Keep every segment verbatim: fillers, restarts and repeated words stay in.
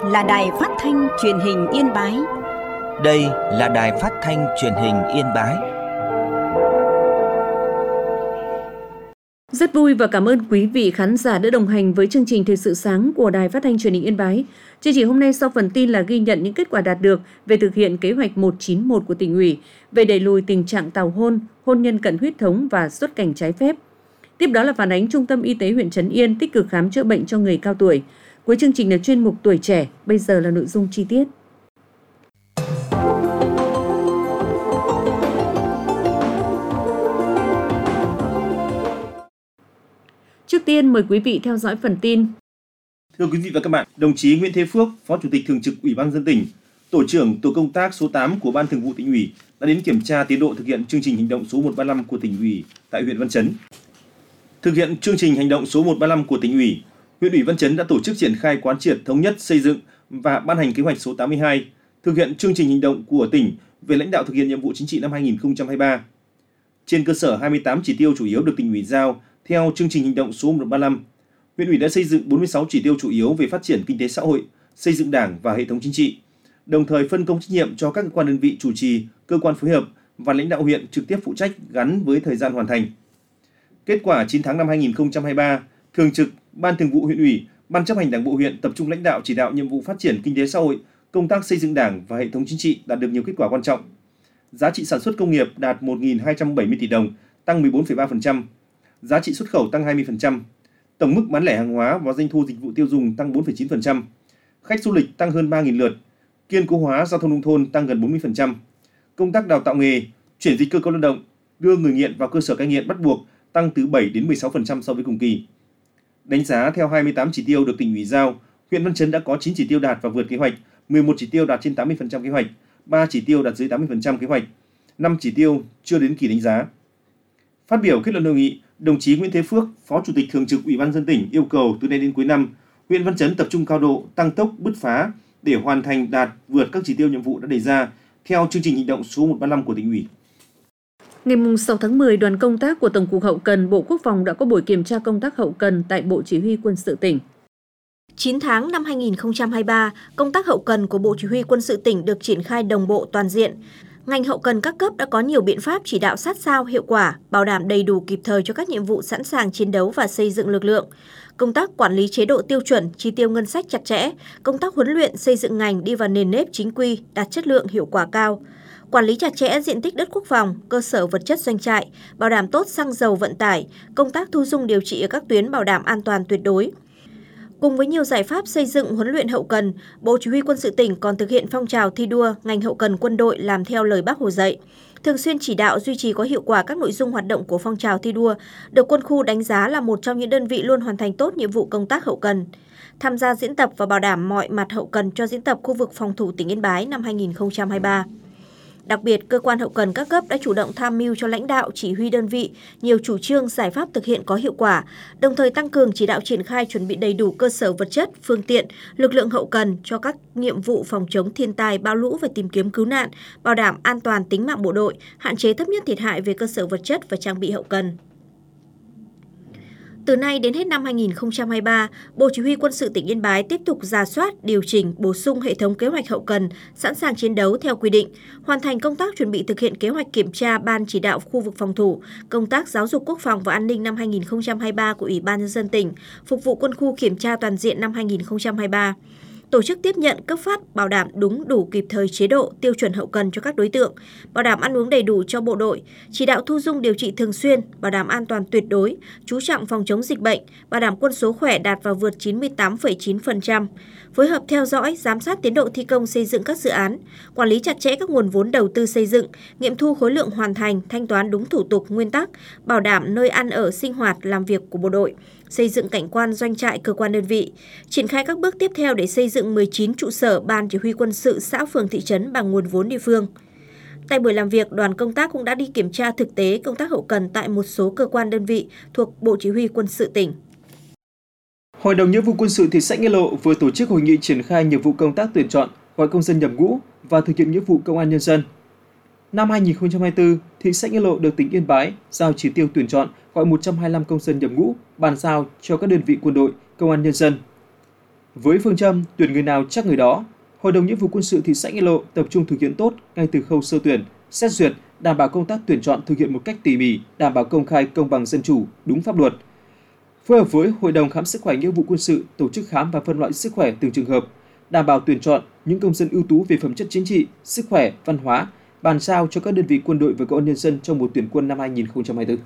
là Đài Phát thanh Truyền hình Yên Bái. Đây là Đài Phát thanh Truyền hình Yên Bái. Rất vui và cảm ơn quý vị khán giả đã đồng hành với chương trình Thời sự sáng của Đài Phát thanh Truyền hình Yên Bái. Chương trình hôm nay sau phần tin là ghi nhận những kết quả đạt được về thực hiện kế hoạch một chín một của tỉnh ủy về đẩy lùi tình trạng tảo hôn, hôn nhân cận huyết thống và xuất cảnh trái phép. Tiếp đó là phản ánh Trung tâm Y tế huyện Trấn Yên tích cực khám chữa bệnh cho người cao tuổi. Cuối chương trình là chuyên mục Tuổi trẻ, bây giờ là nội dung chi tiết. Trước tiên mời quý vị theo dõi phần tin. Thưa quý vị và các bạn, đồng chí Nguyễn Thế Phước, Phó Chủ tịch Thường trực Ủy ban nhân dân tỉnh, Tổ trưởng Tổ công tác số tám của Ban Thường vụ Tỉnh ủy đã đến kiểm tra tiến độ thực hiện chương trình hành động số một ba năm của Tỉnh ủy tại huyện Văn Chấn. Thực hiện chương trình hành động số một ba năm của Tỉnh ủy, huyện ủy Văn Chấn đã tổ chức triển khai quán triệt thống nhất xây dựng và ban hành kế hoạch số tám mươi hai thực hiện chương trình hành động của tỉnh về lãnh đạo thực hiện nhiệm vụ chính trị năm hai nghìn không trăm hai mươi ba. Trên cơ sở hai mươi tám chỉ tiêu chủ yếu được Tỉnh ủy giao theo chương trình hành động số một ba năm, huyện ủy đã xây dựng bốn mươi sáu chỉ tiêu chủ yếu về phát triển kinh tế xã hội, xây dựng Đảng và hệ thống chính trị, đồng thời phân công trách nhiệm cho các cơ quan đơn vị chủ trì, cơ quan phối hợp và lãnh đạo huyện trực tiếp phụ trách gắn với thời gian hoàn thành. Kết quả chín tháng năm hai nghìn không trăm hai mươi ba, Thường trực Ban Thường vụ huyện ủy, Ban chấp hành Đảng bộ huyện tập trung lãnh đạo chỉ đạo nhiệm vụ phát triển kinh tế xã hội, công tác xây dựng Đảng và hệ thống chính trị đạt được nhiều kết quả quan trọng. Giá trị sản xuất công nghiệp đạt một nghìn hai trăm bảy mươi tỷ đồng, tăng mười bốn phẩy ba phần trăm. Giá trị xuất khẩu tăng hai mươi phần trăm. Tổng mức bán lẻ hàng hóa và doanh thu dịch vụ tiêu dùng tăng bốn phẩy chín phần trăm. Khách du lịch tăng hơn ba nghìn lượt. Kiên cố hóa giao thông nông thôn tăng gần bốn mươi phần trăm. Công tác đào tạo nghề, chuyển dịch cơ cấu lao động, đưa người nghiện vào cơ sở cai nghiện bắt buộc tăng từ bảy đến mười sáu phần trăm so với cùng kỳ. Đánh giá theo hai mươi tám chỉ tiêu được Tỉnh ủy giao, huyện Văn Chấn đã có chín chỉ tiêu đạt và vượt kế hoạch, mười một chỉ tiêu đạt trên tám mươi phần trăm kế hoạch, ba chỉ tiêu đạt dưới tám mươi phần trăm kế hoạch, năm chỉ tiêu chưa đến kỳ đánh giá. Phát biểu kết luận hội nghị, đồng chí Nguyễn Thế Phước, Phó Chủ tịch Thường trực Ủy ban nhân dân tỉnh yêu cầu từ nay đến cuối năm, huyện Văn Chấn tập trung cao độ, tăng tốc, bứt phá để hoàn thành đạt vượt các chỉ tiêu nhiệm vụ đã đề ra theo chương trình hành động số một ba năm của Tỉnh ủy. Ngày sáu tháng mười, đoàn công tác của Tổng cục Hậu cần Bộ Quốc phòng đã có buổi kiểm tra công tác hậu cần tại Bộ Chỉ huy Quân sự tỉnh. chín tháng năm hai nghìn không trăm hai mươi ba, công tác hậu cần của Bộ Chỉ huy Quân sự tỉnh được triển khai đồng bộ toàn diện. Ngành hậu cần các cấp đã có nhiều biện pháp chỉ đạo sát sao, hiệu quả, bảo đảm đầy đủ kịp thời cho các nhiệm vụ sẵn sàng chiến đấu và xây dựng lực lượng. Công tác quản lý chế độ tiêu chuẩn, chi tiêu ngân sách chặt chẽ, công tác huấn luyện xây dựng ngành đi vào nền nếp chính quy, đạt chất lượng hiệu quả cao. Quản lý chặt chẽ diện tích đất quốc phòng, cơ sở vật chất doanh trại, bảo đảm tốt xăng dầu vận tải, công tác thu dung điều trị ở các tuyến bảo đảm an toàn tuyệt đối. Cùng với nhiều giải pháp xây dựng huấn luyện hậu cần, Bộ Chỉ huy Quân sự tỉnh còn thực hiện phong trào thi đua ngành hậu cần quân đội làm theo lời Bác Hồ dạy, thường xuyên chỉ đạo duy trì có hiệu quả các nội dung hoạt động của phong trào thi đua, được quân khu đánh giá là một trong những đơn vị luôn hoàn thành tốt nhiệm vụ công tác hậu cần. Tham gia diễn tập và bảo đảm mọi mặt hậu cần cho diễn tập khu vực phòng thủ tỉnh Yên Bái năm hai nghìn không trăm hai mươi ba. Đặc biệt, cơ quan hậu cần các cấp đã chủ động tham mưu cho lãnh đạo chỉ huy đơn vị nhiều chủ trương giải pháp thực hiện có hiệu quả, đồng thời tăng cường chỉ đạo triển khai chuẩn bị đầy đủ cơ sở vật chất, phương tiện, lực lượng hậu cần cho các nhiệm vụ phòng chống thiên tai, bão lũ và tìm kiếm cứu nạn, bảo đảm an toàn tính mạng bộ đội, hạn chế thấp nhất thiệt hại về cơ sở vật chất và trang bị hậu cần. Từ nay đến hết năm hai nghìn không trăm hai mươi ba, Bộ Chỉ huy Quân sự tỉnh Yên Bái tiếp tục rà soát, điều chỉnh, bổ sung hệ thống kế hoạch hậu cần, sẵn sàng chiến đấu theo quy định, hoàn thành công tác chuẩn bị thực hiện kế hoạch kiểm tra Ban chỉ đạo khu vực phòng thủ, công tác giáo dục quốc phòng và an ninh năm hai nghìn không trăm hai mươi ba của Ủy ban nhân dân tỉnh, phục vụ quân khu kiểm tra toàn diện năm hai nghìn không trăm hai mươi ba. Tổ chức tiếp nhận, cấp phát, bảo đảm đúng đủ kịp thời chế độ, tiêu chuẩn hậu cần cho các đối tượng, bảo đảm ăn uống đầy đủ cho bộ đội, chỉ đạo thu dung điều trị thường xuyên, bảo đảm an toàn tuyệt đối, chú trọng phòng chống dịch bệnh, bảo đảm quân số khỏe đạt và vượt chín mươi tám phẩy chín phần trăm, phối hợp theo dõi, giám sát tiến độ thi công xây dựng các dự án, quản lý chặt chẽ các nguồn vốn đầu tư xây dựng, nghiệm thu khối lượng hoàn thành, thanh toán đúng thủ tục, nguyên tắc, bảo đảm nơi ăn ở, sinh hoạt, làm việc của bộ đội, xây dựng cảnh quan doanh trại cơ quan đơn vị, triển khai các bước tiếp theo để xây dựng mười chín trụ sở Ban Chỉ huy Quân sự xã phường thị trấn bằng nguồn vốn địa phương. Tại buổi làm việc, đoàn công tác cũng đã đi kiểm tra thực tế công tác hậu cần tại một số cơ quan đơn vị thuộc Bộ Chỉ huy Quân sự tỉnh. Hội đồng Nghĩa vụ Quân sự thị xã Nghĩa Lộ vừa tổ chức hội nghị triển khai nhiệm vụ công tác tuyển chọn, gọi công dân nhập ngũ và thực hiện nghĩa vụ công an nhân dân. Năm hai nghìn không trăm hai mươi tư, thị xã Nghĩa Lộ được tỉnh Yên Bái giao chỉ tiêu tuyển chọn gọi một trăm hai mươi lăm công dân nhập ngũ, bàn giao cho các đơn vị quân đội, công an nhân dân. Với phương châm tuyển người nào chắc người đó, Hội đồng Nghĩa vụ Quân sự thị xã Nghĩa Lộ tập trung thực hiện tốt ngay từ khâu sơ tuyển, xét duyệt, đảm bảo công tác tuyển chọn thực hiện một cách tỉ mỉ, đảm bảo công khai, công bằng, dân chủ, đúng pháp luật. Phối hợp với Hội đồng khám sức khỏe Nghĩa vụ Quân sự tổ chức khám và phân loại sức khỏe từng trường hợp, đảm bảo tuyển chọn những công dân ưu tú về phẩm chất chính trị, sức khỏe, văn hóa, bàn giao cho các đơn vị quân đội và công an nhân dân trong mùa tuyển quân năm hai nghìn không trăm hai mươi tư.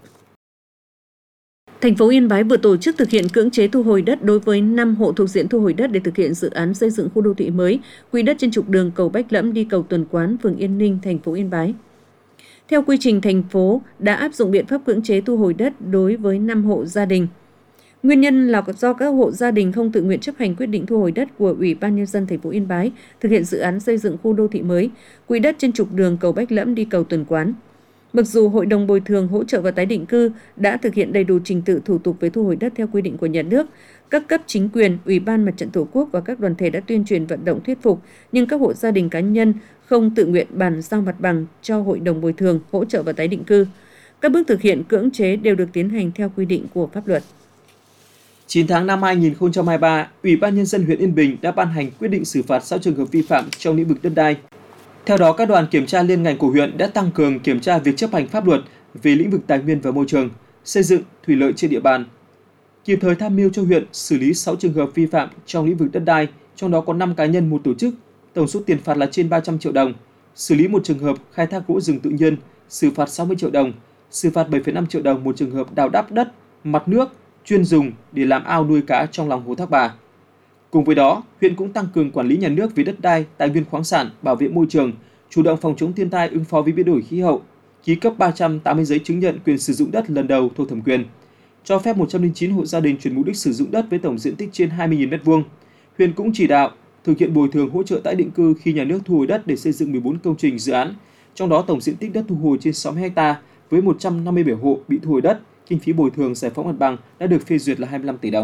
Thành phố Yên Bái vừa tổ chức thực hiện cưỡng chế thu hồi đất đối với năm hộ thuộc diện thu hồi đất để thực hiện dự án xây dựng khu đô thị mới, quỹ đất trên trục đường cầu Bách Lẫm đi cầu Tuần Quán, phường Yên Ninh, thành phố Yên Bái. Theo quy trình, thành phố đã áp dụng biện pháp cưỡng chế thu hồi đất đối với năm hộ gia đình. Nguyên nhân là do các hộ gia đình không tự nguyện chấp hành quyết định thu hồi đất của Ủy ban Nhân dân thành phố Yên Bái thực hiện dự án xây dựng khu đô thị mới, quỹ đất trên trục đường cầu Bách Lẫm đi cầu Tuần Quán. Mặc dù Hội đồng Bồi thường Hỗ trợ và Tái định cư đã thực hiện đầy đủ trình tự thủ tục về thu hồi đất theo quy định của nhà nước, các cấp chính quyền, Ủy ban Mặt trận Tổ quốc và các đoàn thể đã tuyên truyền vận động thuyết phục, nhưng các hộ gia đình cá nhân không tự nguyện bàn giao mặt bằng cho Hội đồng Bồi thường Hỗ trợ và Tái định cư. Các bước thực hiện cưỡng chế đều được tiến hành theo quy định của pháp luật. chín tháng năm hai nghìn không trăm hai mươi ba, Ủy ban Nhân dân huyện Yên Bình đã ban hành quyết định xử phạt sáu trường hợp vi phạm trong lĩnh vực đất đai. Theo đó, các đoàn kiểm tra liên ngành của huyện đã tăng cường kiểm tra việc chấp hành pháp luật về lĩnh vực tài nguyên và môi trường, xây dựng, thủy lợi trên địa bàn, kịp thời tham mưu cho huyện xử lý sáu trường hợp vi phạm trong lĩnh vực đất đai, trong đó có năm cá nhân, một tổ chức, tổng số tiền phạt là trên ba trăm triệu đồng, xử lý một trường hợp khai thác gỗ rừng tự nhiên, xử phạt sáu mươi triệu đồng, xử phạt bảy phẩy năm triệu đồng một trường hợp đào đắp đất, mặt nước chuyên dùng để làm ao nuôi cá trong lòng hồ Thác Bà. Cùng với đó, huyện cũng tăng cường quản lý nhà nước về đất đai, tài nguyên khoáng sản, bảo vệ môi trường, chủ động phòng chống thiên tai, ứng phó với biến đổi khí hậu, ký cấp ba trăm tám mươi giấy chứng nhận quyền sử dụng đất lần đầu thuộc thẩm quyền, cho phép một trăm lẻ chín hộ gia đình chuyển mục đích sử dụng đất với tổng diện tích trên hai mươi nghìn mét vuông. Huyện cũng chỉ đạo thực hiện bồi thường hỗ trợ tái định cư khi nhà nước thu hồi đất để xây dựng mười bốn công trình dự án, trong đó tổng diện tích đất thu hồi trên sáu mươi héc ta với một trăm năm mươi bảy hộ bị thu hồi đất. Kinh phí bồi thường giải phóng mặt bằng đã được phê duyệt là hai mươi lăm tỷ đồng.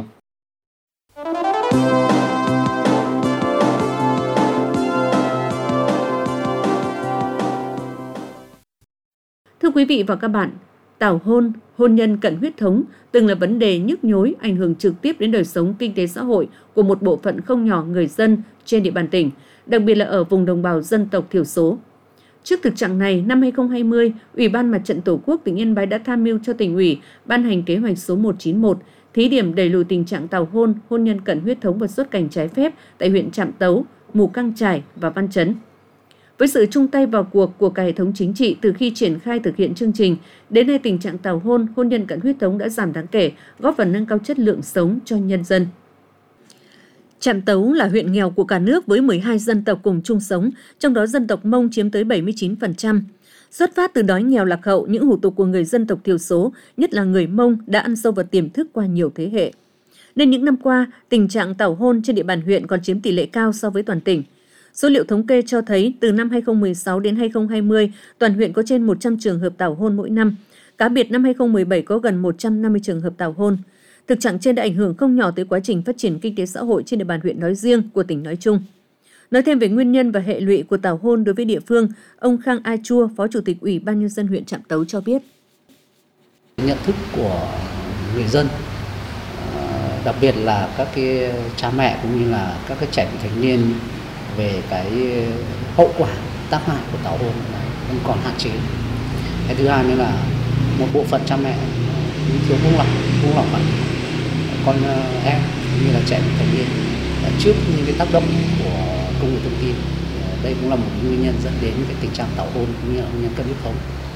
Thưa quý vị và các bạn, tảo hôn, hôn nhân cận huyết thống từng là vấn đề nhức nhối ảnh hưởng trực tiếp đến đời sống kinh tế xã hội của một bộ phận không nhỏ người dân trên địa bàn tỉnh, đặc biệt là ở vùng đồng bào dân tộc thiểu số. Trước thực trạng này, năm hai nghìn không trăm hai mươi, Ủy ban Mặt trận Tổ quốc tỉnh Yên Bái đã tham mưu cho tỉnh ủy ban hành kế hoạch số một trăm chín mươi mốt, thí điểm đẩy lùi tình trạng tảo hôn, hôn nhân cận huyết thống và xuất cảnh trái phép tại huyện Trạm Tấu, Mù Căng Chải và Văn Chấn. Với sự chung tay vào cuộc của cả hệ thống chính trị từ khi triển khai thực hiện chương trình, đến nay tình trạng tảo hôn, hôn nhân cận huyết thống đã giảm đáng kể, góp phần nâng cao chất lượng sống cho nhân dân. Trạm Tấu là huyện nghèo của cả nước với mười hai dân tộc cùng chung sống, trong đó dân tộc Mông chiếm tới bảy mươi chín phần trăm. Xuất phát từ đói nghèo lạc hậu, những hủ tục của người dân tộc thiểu số, nhất là người Mông, đã ăn sâu vào tiềm thức qua nhiều thế hệ. Nên những năm qua, tình trạng tảo hôn trên địa bàn huyện còn chiếm tỷ lệ cao so với toàn tỉnh. Số liệu thống kê cho thấy từ năm hai nghìn không trăm mười sáu đến hai nghìn không trăm hai mươi, toàn huyện có trên một trăm trường hợp tảo hôn mỗi năm. Cá biệt năm hai nghìn không trăm mười bảy có gần một trăm năm mươi trường hợp tảo hôn. Thực trạng trên đã ảnh hưởng không nhỏ tới quá trình phát triển kinh tế xã hội trên địa bàn huyện nói riêng, của tỉnh nói chung. Nói thêm về nguyên nhân và hệ lụy của tảo hôn đối với địa phương, ông Khang A Chua, Phó Chủ tịch Ủy ban Nhân dân huyện Trạm Tấu cho biết. Nhận thức của người dân, đặc biệt là các cái cha mẹ cũng như là các cái trẻ vị thành niên về cái hậu quả tác hại của tảo hôn vẫn còn hạn chế. Cái thứ hai nữa là một bộ phận cha mẹ thiếu buông lỏng, buông lỏng quản con em cũng như là trẻ vị thành niên trước những cái tác động của công nghệ thông tin. Đây cũng là một nguyên nhân dẫn đến cái tình trạng tảo hôn cũng như là hôn nhân cận huyết thống.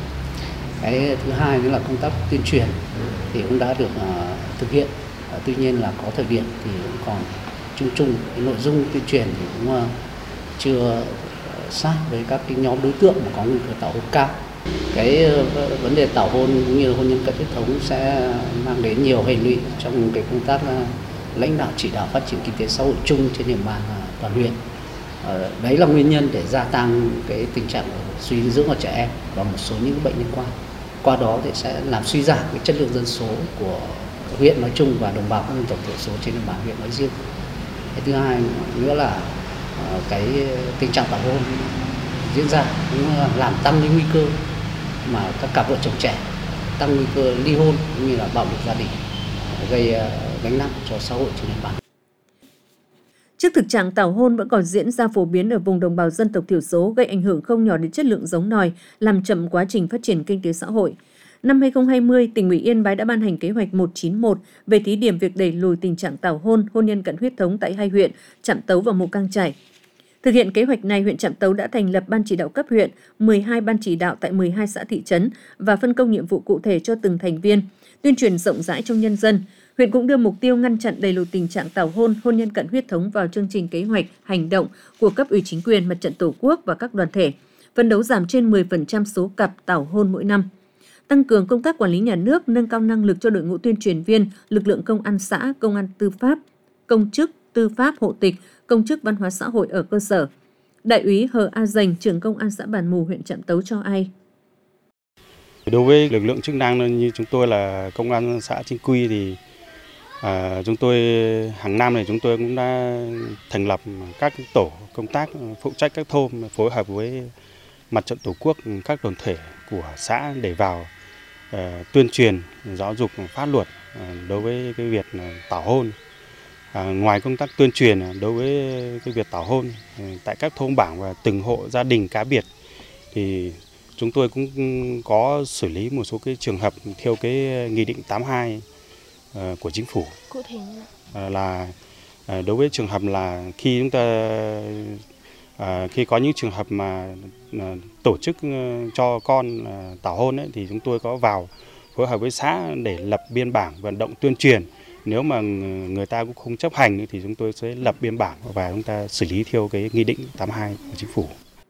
Cái thứ hai nữa là công tác tuyên truyền thì cũng đã được uh, thực hiện. Uh, tuy nhiên là có thời điểm thì cũng còn chung chung, cái nội dung tuyên truyền thì cũng uh, chưa uh, sát với các cái nhóm đối tượng mà có nguy cơ tảo hôn cao. Cái uh, vấn đề tảo hôn cũng như là hôn nhân cận huyết thống sẽ mang đến nhiều hệ lụy trong cái công tác uh, lãnh đạo chỉ đạo phát triển kinh tế xã hội chung trên địa bàn uh, toàn huyện. Uh, đấy là nguyên nhân để gia tăng cái tình trạng suy dinh dưỡng ở trẻ em và một số những bệnh liên quan. Qua đó thì sẽ làm suy giảm cái chất lượng dân số của huyện nói chung và đồng bào các dân tộc thiểu số trên địa bàn huyện nói riêng. Cái thứ hai nữa là uh, cái tình trạng tảo hôn diễn ra cũng làm tăng cái nguy cơ mà các cặp vợ chồng trẻ, tăng nguy cơ ly hôn cũng như là bạo lực gia đình, gây uh, gánh nặng cho xã hội trên địa bàn. Trước thực trạng tảo hôn vẫn còn diễn ra phổ biến ở vùng đồng bào dân tộc thiểu số, gây ảnh hưởng không nhỏ đến chất lượng giống nòi, làm chậm quá trình phát triển kinh tế xã hội. Năm hai không hai không, tỉnh ủy Yên Bái đã ban hành kế hoạch một chín một về thí điểm việc đẩy lùi tình trạng tảo hôn, hôn nhân cận huyết thống tại hai huyện Trạm Tấu và Mù Cang Chải. Thực hiện kế hoạch này, huyện Trạm Tấu đã thành lập ban chỉ đạo cấp huyện, mười hai ban chỉ đạo tại mười hai xã thị trấn và phân công nhiệm vụ cụ thể cho từng thành viên, tuyên truyền rộng rãi trong nhân dân. Huyện cũng đưa mục tiêu ngăn chặn đẩy lùi tình trạng tảo hôn, hôn nhân cận huyết thống vào chương trình kế hoạch hành động của cấp ủy chính quyền, mặt trận tổ quốc và các đoàn thể, phấn đấu giảm trên mười phần trăm số cặp tảo hôn mỗi năm. Tăng cường công tác quản lý nhà nước, nâng cao năng lực cho đội ngũ tuyên truyền viên, lực lượng công an xã, công an tư pháp, công chức, tư pháp, hộ tịch, công chức văn hóa xã hội ở cơ sở. Đại úy Hờ A Dành, trưởng công an xã Bản Mù, huyện Trạm Tấu cho hay. Đối với lực lượng chức năng như chúng tôi là công an xã chính quy thì à, chúng tôi hàng năm này chúng tôi cũng đã thành lập các tổ công tác phụ trách các thôn, phối hợp với mặt trận tổ quốc, các đoàn thể của xã để vào uh, tuyên truyền, giáo dục pháp luật uh, đối với cái việc uh, tảo hôn. À, ngoài công tác tuyên truyền đối với cái việc tảo hôn tại các thôn bản và từng hộ gia đình cá biệt thì chúng tôi cũng có xử lý một số cái trường hợp theo cái nghị định tám mươi hai uh, của chính phủ. Cụ thể uh, là uh, đối với trường hợp là khi chúng ta uh, khi có những trường hợp mà uh, tổ chức uh, cho con uh, tảo hôn ấy, thì chúng tôi có vào phối hợp với xã để lập biên bản vận động tuyên truyền. Nếu mà người ta cũng không chấp hành thì chúng tôi sẽ lập biên bản và chúng ta xử lý theo cái nghị định tám mươi hai của chính phủ.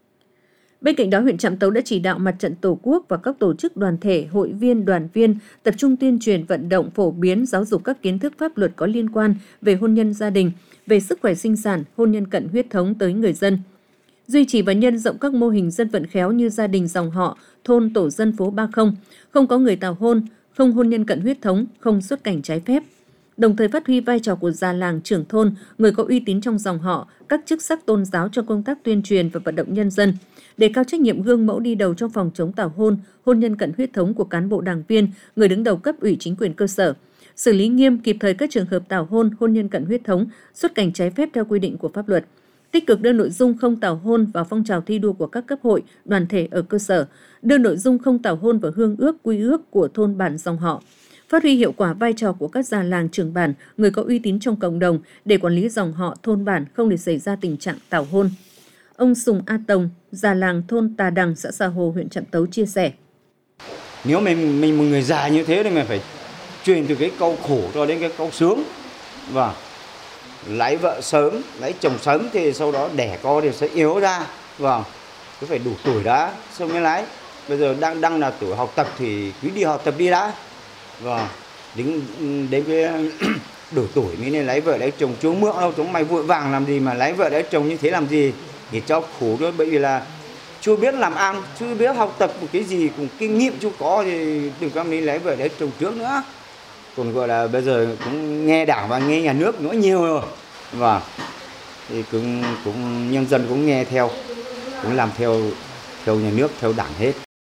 Bên cạnh đó, huyện Trạm Tấu đã chỉ đạo mặt trận tổ quốc và các tổ chức đoàn thể, hội viên, đoàn viên tập trung tuyên truyền, vận động, phổ biến, giáo dục các kiến thức pháp luật có liên quan về hôn nhân gia đình, về sức khỏe sinh sản, hôn nhân cận huyết thống tới người dân. Duy trì và nhân rộng các mô hình dân vận khéo như gia đình dòng họ, thôn tổ dân phố ba không, không có người tảo hôn, không hôn nhân cận huyết thống, không xuất cảnh trái phép. Đồng thời phát huy vai trò của già làng, trưởng thôn, người có uy tín trong dòng họ, các chức sắc tôn giáo trong công tác tuyên truyền và vận động nhân dân, đề cao trách nhiệm gương mẫu đi đầu trong phòng chống tảo hôn, hôn nhân cận huyết thống của cán bộ đảng viên, người đứng đầu cấp ủy chính quyền cơ sở, xử lý nghiêm kịp thời các trường hợp tảo hôn, hôn nhân cận huyết thống, xuất cảnh trái phép theo quy định của pháp luật. Tích cực đưa nội dung không tảo hôn vào phong trào thi đua của các cấp hội, đoàn thể ở cơ sở, đưa nội dung không tảo hôn vào hương ước, quy ước của thôn bản dòng họ. Phát huy hiệu quả vai trò của các già làng, trưởng bản, người có uy tín trong cộng đồng để quản lý dòng họ thôn bản không để xảy ra tình trạng tảo hôn. Ông Sùng A Tồng, già làng thôn Tà Đằng, xã Xà Hồ, huyện Trạm Tấu chia sẻ. Nếu mình mình một người già như thế thì mình phải truyền từ cái câu khổ cho đến cái câu sướng. Và lấy vợ sớm, lấy chồng sớm thì sau đó đẻ con thì sẽ yếu ra. Vâng, cứ phải đủ tuổi đã, xong mới lấy. Bây giờ đang đang là tuổi học tập thì cứ đi học tập đi đã. Vâng, đến đến cái đủ tuổi mới nên lấy vợ lấy chồng, chú mượn đâu, chúng mày vội vàng làm gì mà lấy vợ lấy chồng như thế làm gì? Để cho khổ thôi, bởi vì là chưa biết làm ăn, chưa biết học tập một cái gì, cũng kinh nghiệm chưa có thì đừng có nên lấy vợ lấy chồng trước nữa. Còn gọi là bây giờ cũng nghe đảng và nghe nhà nước nói nhiều rồi. Và thì cũng cũng nhân dân cũng nghe theo, cũng làm theo theo nhà nước, theo đảng hết.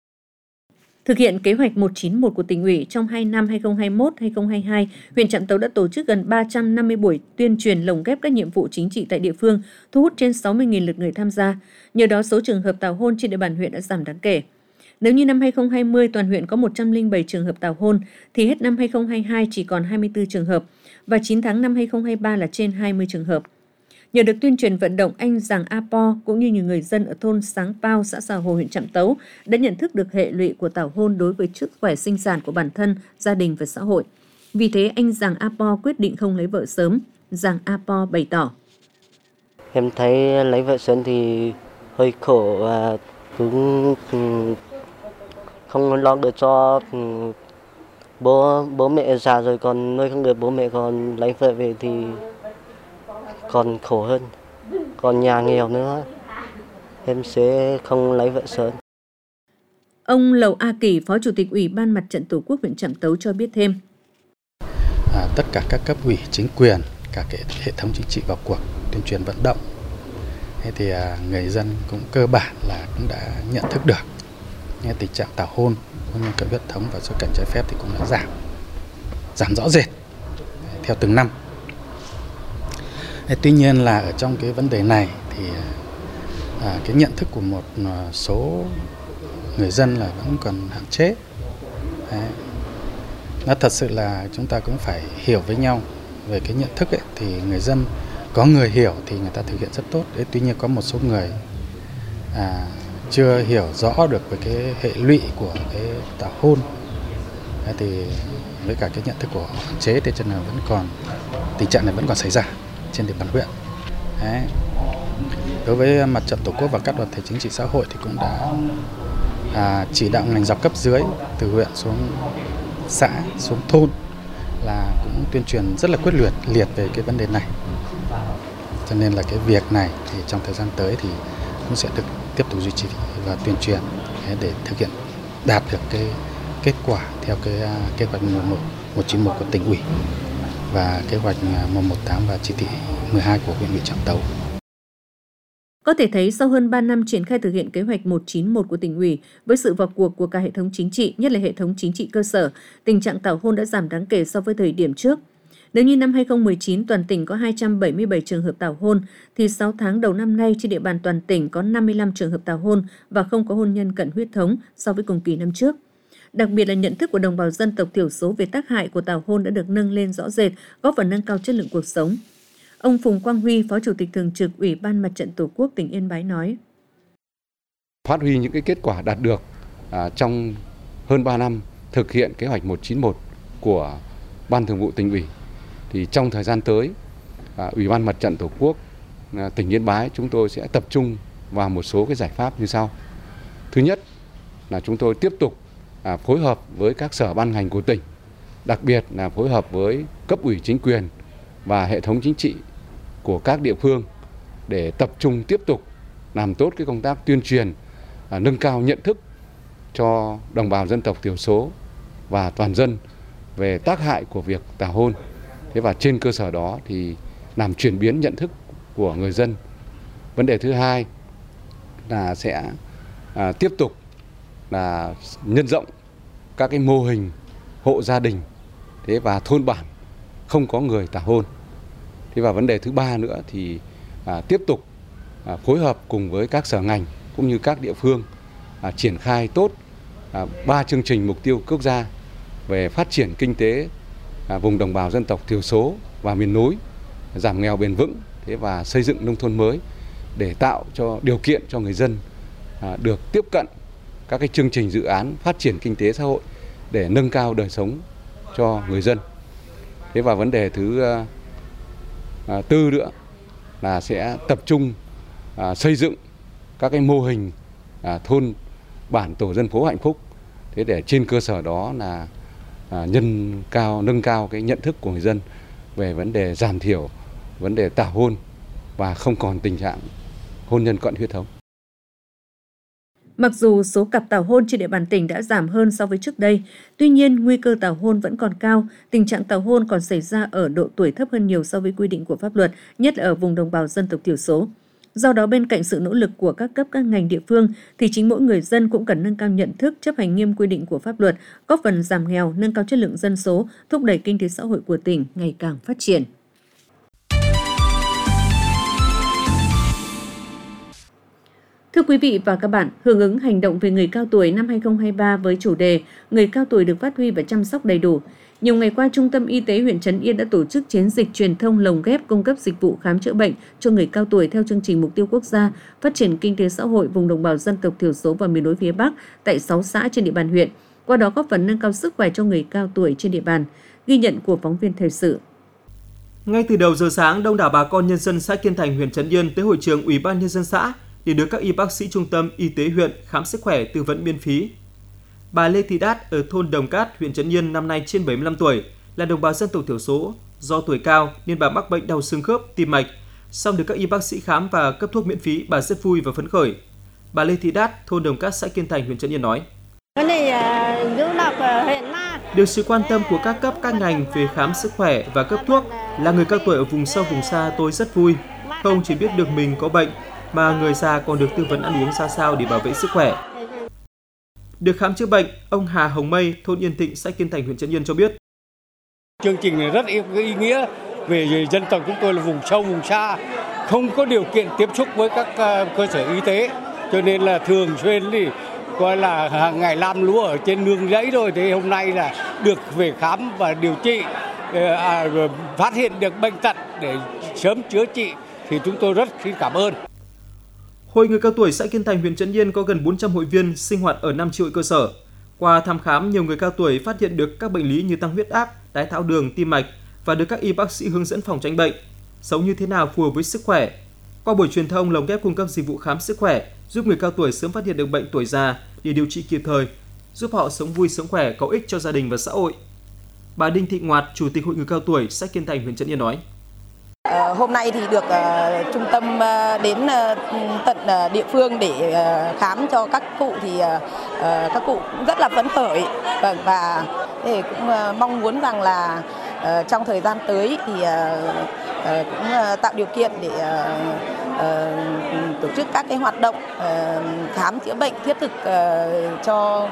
Thực hiện kế hoạch một chín một của tỉnh ủy trong hai năm hai không hai mốt đến hai không hai hai, huyện Trạm Tấu đã tổ chức gần ba trăm năm mươi buổi tuyên truyền lồng ghép các nhiệm vụ chính trị tại địa phương, thu hút trên sáu mươi nghìn lượt người tham gia. Nhờ đó, số trường hợp tảo hôn trên địa bàn huyện đã giảm đáng kể. Nếu như năm hai không hai không toàn huyện có một trăm lẻ bảy trường hợp tảo hôn, thì hết năm hai không hai hai chỉ còn hai mươi tư trường hợp, và chín tháng năm hai không hai ba là trên hai mươi trường hợp. Nhờ được tuyên truyền vận động, anh Giàng A Po cũng như nhiều người dân ở thôn Sáng Pao, xã Xà Hồ, huyện Trạm Tấu đã nhận thức được hệ lụy của tảo hôn đối với sức khỏe sinh sản của bản thân, gia đình và xã hội. Vì thế, anh Giàng A Po quyết định không lấy vợ sớm. Giàng A Po bày tỏ. Em thấy lấy vợ sớm thì hơi khổ và cũng không lo được cho bố bố mẹ già rồi còn nuôi không được bố mẹ, còn lấy vợ về thì còn khổ hơn, còn nhà nghèo nữa, em sẽ không lấy vợ sớm. Ông Lầu A Kỳ, Phó Chủ tịch Ủy ban Mặt trận Tổ quốc huyện Trạm Tấu cho biết thêm. À, tất cả các cấp ủy, chính quyền, cả cái hệ thống chính trị vào cuộc tuyên truyền vận động, thế thì à, người dân cũng cơ bản là cũng đã nhận thức được. Nghe tình trạng tảo hôn, hôn nhân cận huyết thống và xuất cảnh trái phép thì cũng đã giảm, giảm rõ rệt theo từng năm. Tuy nhiên là ở trong cái vấn đề này thì à, cái nhận thức của một số người dân là vẫn còn hạn chế. Đấy. Nó thật sự là chúng ta cũng phải hiểu với nhau về cái nhận thức ấy, thì người dân có người hiểu thì người ta thực hiện rất tốt. Đấy, tuy nhiên có một số người à, chưa hiểu rõ được về cái hệ lụy của cái tảo hôn. Đấy, thì với cả cái nhận thức của họ hạn chế thì cho nên vẫn còn tình trạng này vẫn còn xảy ra trên địa bàn huyện. Đấy. Đối với mặt trận Tổ quốc và các đoàn thể chính trị xã hội thì cũng đã à, chỉ đạo ngành dọc cấp dưới từ huyện xuống xã, xuống thôn là cũng tuyên truyền rất là quyết liệt liệt về cái vấn đề này. Cho nên là cái việc này thì trong thời gian tới thì cũng sẽ được tiếp tục duy trì và tuyên truyền để thực hiện đạt được cái kết quả theo cái kế hoạch một chín một của tỉnh ủy và kế hoạch một một tám và chỉ thị mười hai của huyện ủy Trạm Tấu. Có thể thấy sau hơn ba năm triển khai thực hiện kế hoạch một chín một của tỉnh ủy, với sự vào cuộc của cả hệ thống chính trị, nhất là hệ thống chính trị cơ sở, tình trạng tảo hôn đã giảm đáng kể so với thời điểm trước. Nếu như năm hai không một chín toàn tỉnh có hai trăm bảy mươi bảy trường hợp tảo hôn, thì sáu tháng đầu năm nay trên địa bàn toàn tỉnh có năm mươi lăm trường hợp tảo hôn và không có hôn nhân cận huyết thống so với cùng kỳ năm trước. Đặc biệt là nhận thức của đồng bào dân tộc thiểu số về tác hại của tảo hôn đã được nâng lên rõ rệt, góp phần nâng cao chất lượng cuộc sống. Ông Phùng Quang Huy, Phó Chủ tịch Thường trực Ủy ban Mặt trận Tổ quốc tỉnh Yên Bái nói: Phát huy những cái kết quả đạt được à, trong hơn ba năm thực hiện kế hoạch một chín một của Ban Thường vụ Tỉnh ủy, thì trong thời gian tới, à, Ủy ban Mặt trận Tổ quốc à, tỉnh Yên Bái chúng tôi sẽ tập trung vào một số cái giải pháp như sau. Thứ nhất là chúng tôi tiếp tục à, phối hợp với các sở ban ngành của tỉnh, đặc biệt là phối hợp với cấp ủy chính quyền và hệ thống chính trị của các địa phương để tập trung tiếp tục làm tốt cái công tác tuyên truyền, à, nâng cao nhận thức cho đồng bào dân tộc thiểu số và toàn dân về tác hại của việc tảo hôn. Thế và trên cơ sở đó thì làm chuyển biến nhận thức của người dân. Vấn đề thứ hai là sẽ à, tiếp tục là nhân rộng các cái mô hình hộ gia đình thế và thôn bản không có người tảo hôn. Thế và vấn đề thứ ba nữa thì à, tiếp tục à, phối hợp cùng với các sở ngành cũng như các địa phương à, triển khai tốt ba à, chương trình mục tiêu quốc gia về phát triển kinh tế à, vùng đồng bào dân tộc thiểu số và miền núi, giảm nghèo bền vững thế và xây dựng nông thôn mới để tạo cho điều kiện cho người dân à, được tiếp cận các cái chương trình dự án phát triển kinh tế xã hội để nâng cao đời sống cho người dân. Thế và vấn đề thứ à, tư nữa là sẽ tập trung à, xây dựng các cái mô hình à, thôn bản tổ dân phố hạnh phúc. Thế để trên cơ sở đó là à, nhân cao nâng cao cái nhận thức của người dân về vấn đề giảm thiểu vấn đề tảo hôn và không còn tình trạng hôn nhân cận huyết thống. Mặc dù số cặp tảo hôn trên địa bàn tỉnh đã giảm hơn so với trước đây, tuy nhiên nguy cơ tảo hôn vẫn còn cao, tình trạng tảo hôn còn xảy ra ở độ tuổi thấp hơn nhiều so với quy định của pháp luật, nhất là ở vùng đồng bào dân tộc thiểu số. Do đó, bên cạnh sự nỗ lực của các cấp các ngành địa phương, thì chính mỗi người dân cũng cần nâng cao nhận thức, chấp hành nghiêm quy định của pháp luật, góp phần giảm nghèo, nâng cao chất lượng dân số, thúc đẩy kinh tế xã hội của tỉnh ngày càng phát triển. Thưa quý vị và các bạn, hưởng ứng hành động về người cao tuổi năm hai không hai ba với chủ đề Người cao tuổi được phát huy và chăm sóc đầy đủ, nhiều ngày qua, Trung tâm Y tế huyện Trấn Yên đã tổ chức chiến dịch truyền thông lồng ghép cung cấp dịch vụ khám chữa bệnh cho người cao tuổi theo chương trình mục tiêu quốc gia phát triển kinh tế xã hội vùng đồng bào dân tộc thiểu số và miền núi phía Bắc tại sáu xã trên địa bàn huyện, qua đó góp phần nâng cao sức khỏe cho người cao tuổi trên địa bàn. Ghi nhận của phóng viên thời sự. Ngay từ đầu giờ sáng, đông đảo bà con nhân dân xã Kiên Thành, huyện Trấn Yên tới hội trường Ủy ban nhân dân xã để được các y bác sĩ trung tâm y tế huyện khám sức khỏe, tư vấn miễn phí. Bà Lê Thị Đát ở thôn Đồng Cát, huyện Trấn Yên năm nay trên bảy mươi lăm tuổi, là đồng bào dân tộc thiểu số. Do tuổi cao nên bà mắc bệnh đau xương khớp, tim mạch. Song được các y bác sĩ khám và cấp thuốc miễn phí, bà rất vui và phấn khởi. Bà Lê Thị Đát, thôn Đồng Cát, xã Kiên Thành, huyện Trấn Yên nói: Được sự quan tâm của các cấp các ngành về khám sức khỏe và cấp thuốc, là người cao tuổi ở vùng sâu vùng xa tôi rất vui. Không chỉ biết được mình có bệnh, mà người già còn được tư vấn ăn uống ra sao để bảo vệ sức khỏe. Được khám chữa bệnh, ông Hà Hồng Mây, thôn Yên Thịnh, xã Kiên Thành, huyện Trấn Yên cho biết. Chương trình này rất ý nghĩa Về dân tộc chúng tôi là vùng sâu, vùng xa, không có điều kiện tiếp xúc với các cơ sở y tế, cho nên là thường xuyên thì coi là hàng ngày làm lúa ở trên nương rẫy rồi. Thế hôm nay là được về khám và điều trị, à, phát hiện được bệnh tật để sớm chữa trị thì chúng tôi rất xin cảm ơn. Hội người cao tuổi xã Kiên Thành, huyện Trấn Yên có gần bốn trăm hội viên sinh hoạt ở năm chi hội cơ sở. Qua thăm khám, nhiều người cao tuổi phát hiện được các bệnh lý như tăng huyết áp, đái tháo đường, tim mạch và được các y bác sĩ hướng dẫn phòng tránh bệnh, sống như thế nào phù hợp với sức khỏe. Qua buổi truyền thông lồng ghép cung cấp dịch vụ khám sức khỏe, giúp người cao tuổi sớm phát hiện được bệnh tuổi già để điều trị kịp thời, giúp họ sống vui sống khỏe, có ích cho gia đình và xã hội. Bà Đinh Thị Ngoạt, Chủ tịch Hội người cao tuổi xã Kiên Thành, huyện Trấn Yên nói: À, hôm nay thì được uh, trung tâm uh, đến uh, tận uh, địa phương để uh, khám cho các cụ thì uh, uh, các cụ cũng rất là phấn khởi, và, và để cũng uh, mong muốn rằng là uh, trong thời gian tới thì uh, uh, cũng uh, tạo điều kiện để uh, uh, tổ chức các cái hoạt động uh, khám chữa bệnh thiết thực uh, cho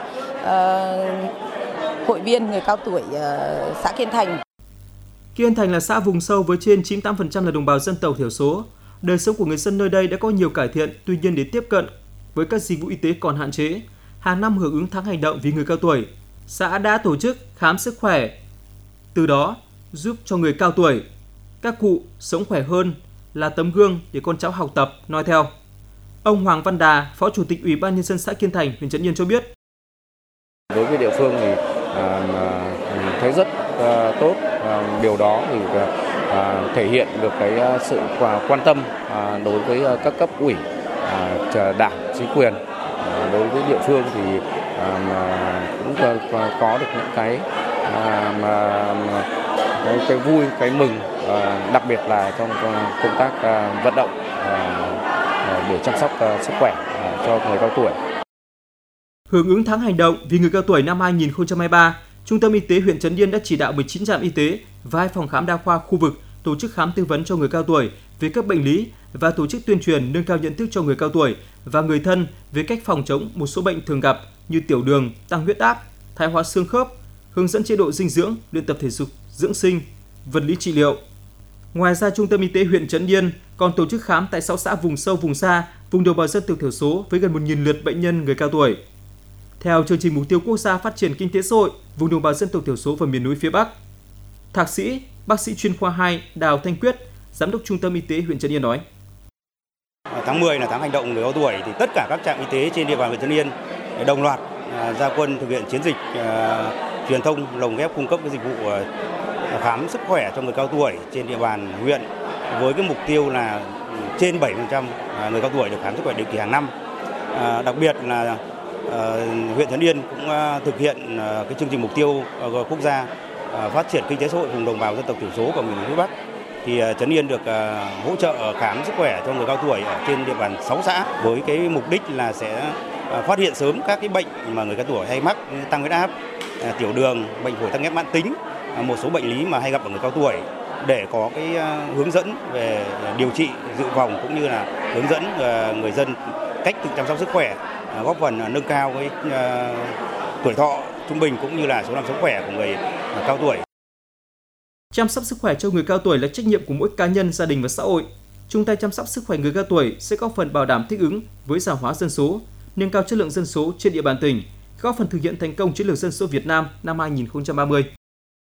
uh, hội viên người cao tuổi uh, xã Kiên Thành. Kiên Thành là xã vùng sâu với trên chín mươi tám phần trăm là đồng bào dân tộc thiểu số. Đời sống của người dân nơi đây đã có nhiều cải thiện, tuy nhiên để tiếp cận với các dịch vụ y tế còn hạn chế. Hàng năm hưởng ứng tháng hành động vì người cao tuổi, xã đã tổ chức khám sức khỏe, từ đó giúp cho người cao tuổi, các cụ sống khỏe hơn, là tấm gương để con cháu học tập, noi theo. Ông Hoàng Văn Đà, Phó Chủ tịch Ủy ban Nhân dân xã Kiên Thành, huyện Trấn Yên cho biết: Đối với địa phương thì à, thấy rất à, tốt. À, điều đó thì à, thể hiện được cái sự quan tâm à, đối với các cấp ủy, à, đảng, chính quyền. À, đối với địa phương thì à, cũng có được những cái à, mà, cái, cái vui, cái mừng, à, đặc biệt là trong công tác à, vận động à, để chăm sóc à, sức khỏe à, cho người cao tuổi. Hưởng ứng tháng hành động vì người cao tuổi năm hai nghìn không trăm hai mươi ba, Trung tâm Y tế huyện Trấn Yên đã chỉ đạo mười chín trạm y tế và hai phòng khám đa khoa khu vực tổ chức khám tư vấn cho người cao tuổi về các bệnh lý và tổ chức tuyên truyền nâng cao nhận thức cho người cao tuổi và người thân về cách phòng chống một số bệnh thường gặp như tiểu đường, tăng huyết áp, thoái hóa xương khớp, hướng dẫn chế độ dinh dưỡng, luyện tập thể dục, dưỡng sinh, vật lý trị liệu. Ngoài ra, Trung tâm Y tế huyện Trấn Yên còn tổ chức khám tại sáu xã vùng sâu, vùng xa, vùng đồng bào dân tộc thiểu số với gần một nghìn lượt bệnh nhân người cao tuổi. Theo chương trình mục tiêu quốc gia phát triển kinh tế xã hội vùng đồng bào dân tộc thiểu số và miền núi phía Bắc, Thạc sĩ, bác sĩ chuyên khoa hai Đào Thanh Quyết, Giám đốc Trung tâm Y tế huyện Trấn Yên nói: Tháng mười là tháng hành động người cao tuổi thì tất cả các trạm y tế trên địa bàn huyện Trấn Yên đồng loạt ra quân thực hiện chiến dịch uh, truyền thông lồng ghép cung cấp cái dịch vụ uh, khám sức khỏe cho người cao tuổi trên địa bàn huyện, với cái mục tiêu là trên bảy mươi phần trăm người cao tuổi được khám sức khỏe định kỳ hàng năm. Uh, đặc biệt là uh, huyện Trấn Yên cũng uh, thực hiện uh, cái chương trình mục tiêu uh, quốc gia uh, phát triển kinh tế xã hội vùng đồng bào dân tộc thiểu số và miền núi phía Bắc. Thì Trấn Yên được uh, hỗ trợ khám sức khỏe cho người cao tuổi ở trên địa bàn sáu xã với cái mục đích là sẽ uh, phát hiện sớm các cái bệnh mà người cao tuổi hay mắc như tăng huyết áp, uh, tiểu đường, bệnh phổi tắc nghẽn mãn tính, uh, một số bệnh lý mà hay gặp ở người cao tuổi để có cái uh, hướng dẫn về điều trị, dự phòng cũng như là hướng dẫn uh, người dân cách tự chăm sóc sức khỏe, uh, góp phần uh, nâng cao cái uh, tuổi thọ trung bình cũng như là số năm sống khỏe của người uh, cao tuổi. Chăm sóc sức khỏe cho người cao tuổi là trách nhiệm của mỗi cá nhân, gia đình và xã hội. Chung tay chăm sóc sức khỏe người cao tuổi sẽ góp phần bảo đảm thích ứng với già hóa dân số, nâng cao chất lượng dân số trên địa bàn tỉnh, góp phần thực hiện thành công chiến lược dân số Việt Nam năm hai nghìn không trăm ba mươi.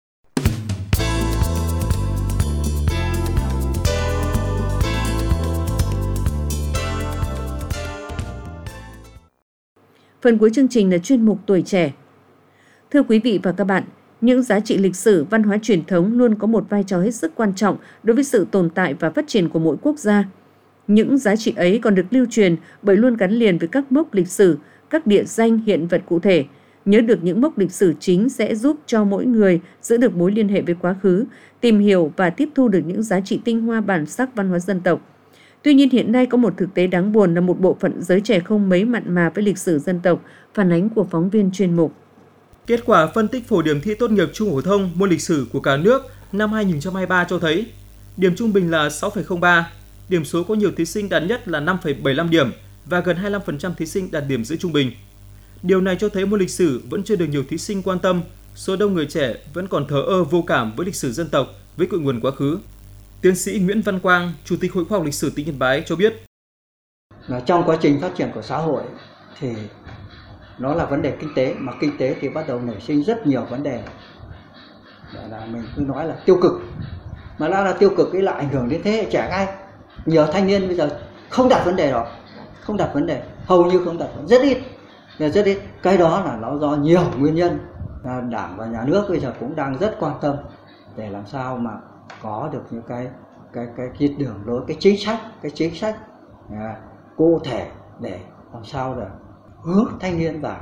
Phần cuối chương trình là chuyên mục Tuổi trẻ. Thưa quý vị và các bạn, những giá trị lịch sử, văn hóa truyền thống luôn có một vai trò hết sức quan trọng đối với sự tồn tại và phát triển của mỗi quốc gia. Những giá trị ấy còn được lưu truyền bởi luôn gắn liền với các mốc lịch sử, các địa danh, hiện vật cụ thể. Nhớ được những mốc lịch sử chính sẽ giúp cho mỗi người giữ được mối liên hệ với quá khứ, tìm hiểu và tiếp thu được những giá trị tinh hoa bản sắc văn hóa dân tộc. Tuy nhiên hiện nay có một thực tế đáng buồn là một bộ phận giới trẻ không mấy mặn mà với lịch sử dân tộc, phản ánh của phóng viên chuyên mục. Kết quả phân tích phổ điểm thi tốt nghiệp trung học phổ thông môn lịch sử của cả nước năm hai nghìn không trăm hai mươi ba cho thấy điểm trung bình là sáu phẩy không ba, điểm số có nhiều thí sinh đạt nhất là năm phẩy bảy mươi lăm điểm và gần hai mươi lăm phần trăm thí sinh đạt điểm giữa trung bình. Điều này cho thấy môn lịch sử vẫn chưa được nhiều thí sinh quan tâm, số đông người trẻ vẫn còn thờ ơ vô cảm với lịch sử dân tộc, với cội nguồn quá khứ. Tiến sĩ Nguyễn Văn Quang, Chủ tịch Hội Khoa học Lịch sử tỉnh Yên Bái cho biết. Trong quá trình phát triển của xã hội thì nó là vấn đề kinh tế, mà kinh tế thì bắt đầu nảy sinh rất nhiều vấn đề. Đó là mình cứ nói là tiêu cực. Mà nó là tiêu cực ấy là ảnh hưởng đến thế hệ trẻ ngay. Nhiều thanh niên bây giờ không đặt vấn đề đó, không đặt vấn đề, hầu như không đặt vấn đề, rất ít. Rất ít. Cái đó là nó do nhiều nguyên nhân. Đảng và nhà nước bây giờ cũng đang rất quan tâm để làm sao mà có được những cái cái cái, cái đường lối, cái chính sách, cái chính sách à, cụ thể để làm sao để hướng thanh niên vào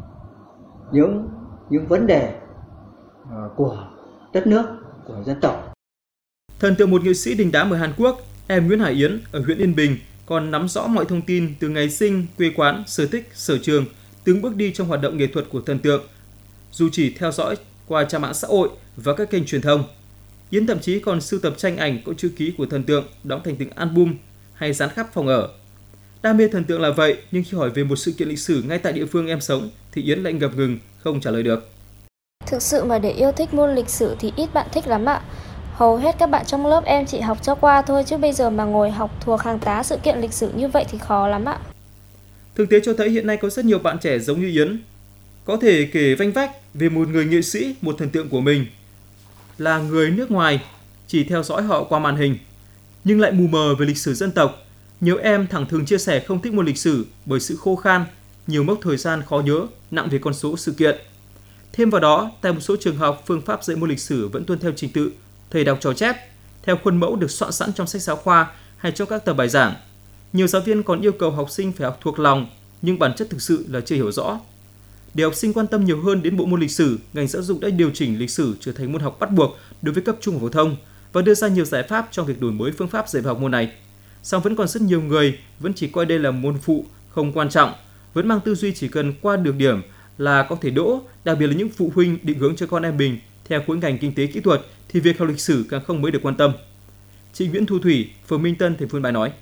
những những vấn đề uh, của đất nước, của dân tộc. Thần tượng một nghệ sĩ đình đám ở Hàn Quốc, em Nguyễn Hải Yến ở huyện Yên Bình còn nắm rõ mọi thông tin từ ngày sinh, quê quán, sở thích, sở trường, từng bước đi trong hoạt động nghệ thuật của thần tượng. Dù chỉ theo dõi qua trang mạng xã hội và các kênh truyền thông, Yến thậm chí còn sưu tập tranh ảnh có chữ ký của thần tượng đóng thành từng album hay dán khắp phòng ở. Đam mê thần tượng là vậy, nhưng khi hỏi về một sự kiện lịch sử ngay tại địa phương em sống thì Yến lại ngập ngừng không trả lời được. Thực sự mà để yêu thích môn lịch sử thì ít bạn thích lắm ạ. Hầu hết các bạn trong lớp em chỉ học cho qua thôi, chứ bây giờ mà ngồi học thuộc hàng tá sự kiện lịch sử như vậy thì khó lắm ạ. Thực tế cho thấy hiện nay có rất nhiều bạn trẻ giống như Yến, có thể kể vanh vách về một người nghệ sĩ, một thần tượng của mình là người nước ngoài, chỉ theo dõi họ qua màn hình, nhưng lại mù mờ về lịch sử dân tộc. Nhiều em thẳng thừng chia sẻ không thích môn lịch sử bởi sự khô khan, nhiều mốc thời gian khó nhớ, nặng về con số sự kiện. Thêm vào đó, tại một số trường học, phương pháp dạy môn lịch sử vẫn tuân theo trình tự thầy đọc trò chép, theo khuôn mẫu được soạn sẵn trong sách giáo khoa hay trong các tờ bài giảng. Nhiều giáo viên còn yêu cầu học sinh phải học thuộc lòng, nhưng bản chất thực sự là chưa hiểu rõ. Để học sinh quan tâm nhiều hơn đến bộ môn lịch sử, ngành giáo dục đã điều chỉnh lịch sử trở thành môn học bắt buộc đối với cấp trung và phổ thông và đưa ra nhiều giải pháp trong việc đổi mới phương pháp dạy và học môn này. Song vẫn còn rất nhiều người vẫn chỉ coi đây là môn phụ, không quan trọng, vẫn mang tư duy chỉ cần qua được điểm là có thể đỗ, đặc biệt là những phụ huynh định hướng cho con em mình theo khối ngành kinh tế kỹ thuật thì việc học lịch sử càng không mấy được quan tâm. Chị Nguyễn Thu Thủy, phường Minh Tân, thành phố Yên Bái nói: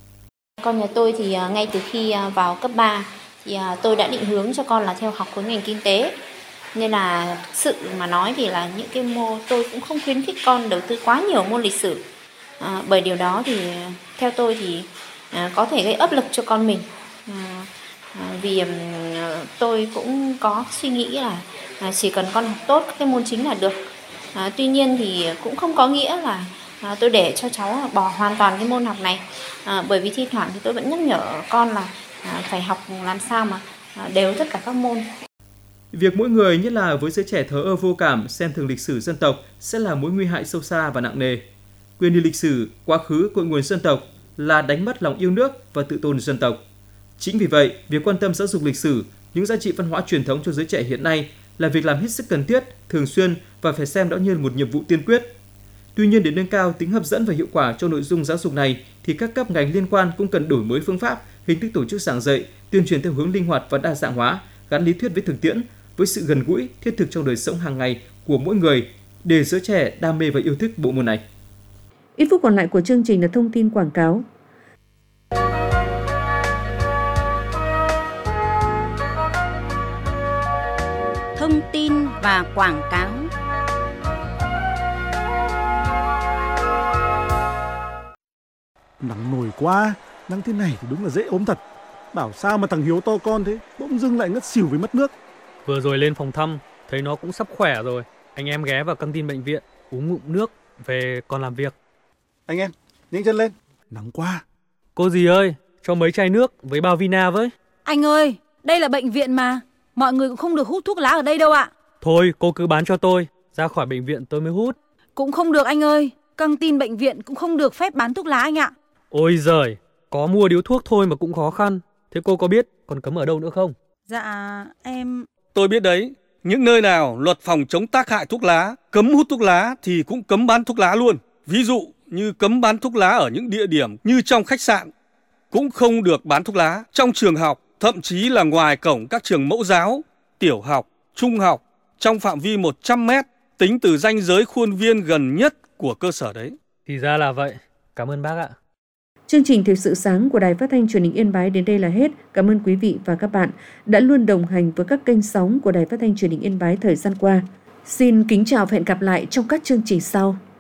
Con nhà tôi thì ngay từ khi vào cấp ba thì tôi đã định hướng cho con là theo học khối ngành kinh tế. Nên là thực sự mà nói thì là những cái môn tôi cũng không khuyến khích con đầu tư quá nhiều môn lịch sử. À, bởi điều đó thì theo tôi thì à, có thể gây áp lực cho con mình. À, à, vì à, tôi cũng có suy nghĩ là à, chỉ cần con học tốt các cái môn chính là được. À, tuy nhiên thì cũng không có nghĩa là à, tôi để cho cháu bỏ hoàn toàn cái môn học này. À, bởi vì thi thoảng thì tôi vẫn nhắc nhở con là à, phải học làm sao mà à, đều tất cả các môn. Việc mỗi người, nhất là với giới trẻ thờ ơ vô cảm, xem thường lịch sử dân tộc sẽ là mối nguy hại sâu xa và nặng nề. Quên đi lịch sử, quá khứ, cội nguồn dân tộc là đánh mất lòng yêu nước và tự tôn dân tộc. Chính vì vậy, việc quan tâm giáo dục lịch sử, những giá trị văn hóa truyền thống cho giới trẻ hiện nay là việc làm hết sức cần thiết, thường xuyên và phải xem đó như là một nhiệm vụ tiên quyết. Tuy nhiên, để nâng cao tính hấp dẫn và hiệu quả cho nội dung giáo dục này thì các cấp ngành liên quan cũng cần đổi mới phương pháp, hình thức tổ chức giảng dạy, tuyên truyền theo hướng linh hoạt và đa dạng hóa, gắn lý thuyết với thực tiễn, với sự gần gũi, thiết thực trong đời sống hàng ngày của mỗi người để giới trẻ đam mê và yêu thích bộ môn này. Ít phút còn lại của chương trình là thông tin quảng cáo. Thông tin và quảng cáo. Nắng nổi quá, nắng thế này thì đúng là dễ ốm thật. Bảo sao mà thằng Hiếu to con thế, bỗng dưng lại ngất xỉu vì mất nước. Vừa rồi lên phòng thăm, thấy nó cũng sắp khỏe rồi. Anh em ghé vào căng tin bệnh viện, uống ngụm nước, về còn làm việc. Anh em, nhanh chân lên, nắng quá. Cô dì ơi, cho mấy chai nước với bao Vina với. Anh ơi, đây là bệnh viện mà, mọi người cũng không được hút thuốc lá ở đây đâu ạ. Thôi, cô cứ bán cho tôi, ra khỏi bệnh viện tôi mới hút. Cũng không được anh ơi, căng tin bệnh viện cũng không được phép bán thuốc lá anh ạ. Ôi giời, có mua điếu thuốc thôi mà cũng khó khăn. Thế cô có biết còn cấm ở đâu nữa không? Dạ, em... Tôi biết đấy, những nơi nào luật phòng chống tác hại thuốc lá, cấm hút thuốc lá thì cũng cấm bán thuốc lá luôn. Ví dụ như cấm bán thuốc lá ở những địa điểm như trong khách sạn, cũng không được bán thuốc lá trong trường học, thậm chí là ngoài cổng các trường mẫu giáo, tiểu học, trung học, trong phạm vi một trăm mét, tính từ ranh giới khuôn viên gần nhất của cơ sở đấy. Thì ra là vậy, cảm ơn bác ạ. Chương trình Thời sự sáng của Đài Phát thanh Truyền hình Yên Bái đến đây là hết. Cảm ơn quý vị và các bạn đã luôn đồng hành với các kênh sóng của Đài Phát thanh Truyền hình Yên Bái thời gian qua. Xin kính chào và hẹn gặp lại trong các chương trình sau.